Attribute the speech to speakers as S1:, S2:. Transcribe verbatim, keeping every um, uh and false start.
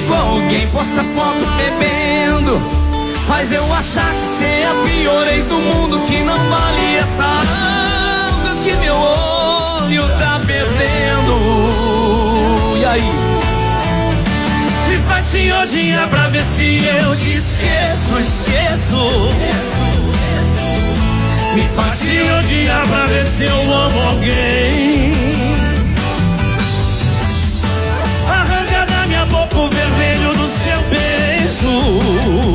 S1: com alguém, posta foto bebendo, faz eu achar que cê é a pior ex do mundo, que não vale essa anga que meu olho tá perdendo. E aí? Me faz senhorinha pra ver se eu te esqueço, esqueço. Me faz senhorinha pra ver se eu